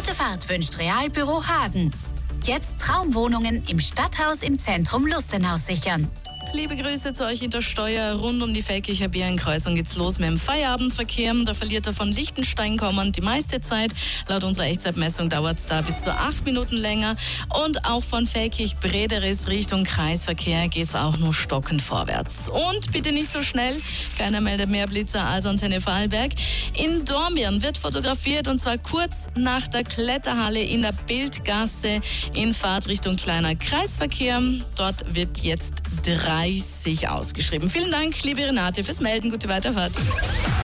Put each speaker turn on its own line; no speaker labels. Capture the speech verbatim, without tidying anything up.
Gute Fahrt wünscht Realbüro Hagen. Jetzt Traumwohnungen im Stadthaus im Zentrum Lustenau sichern.
Liebe Grüße zu euch in der Steuer. Rund um die Feldkircher Bärenkreuzung geht's los mit dem Feierabendverkehr. Da verliert er von Lichtenstein kommend die meiste Zeit. Laut unserer Echtzeitmessung dauert es da bis zu acht Minuten länger. Und auch von Feldkirch-Brederis Richtung Kreisverkehr geht's auch nur stockend vorwärts. Und bitte nicht so schnell. Keiner meldet mehr Blitzer als Antenne Vorarlberg. In Dornbirn wird fotografiert und zwar kurz nach der Kletterhalle in der Bildgasse in Fahrtrichtung kleiner Kreisverkehr. Dort wird jetzt dreißig ausgeschrieben. Vielen Dank, liebe Renate, fürs Melden. Gute Weiterfahrt.